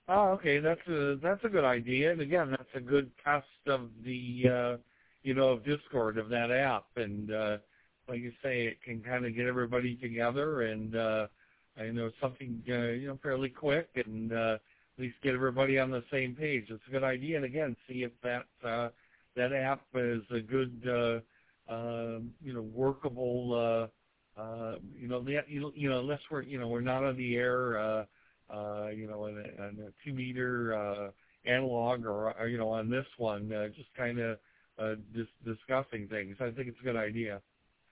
Oh, okay, that's a good idea, and again, that's a good test of the of Discord of that app, and like you say, it can kind of get everybody together, and I know something fairly quick, and at least get everybody on the same page. It's a good idea, and again, see if that app is a good workable unless we're not on the air. In a 2 meter analog or on this one, just kind of discussing things. I think it's a good idea.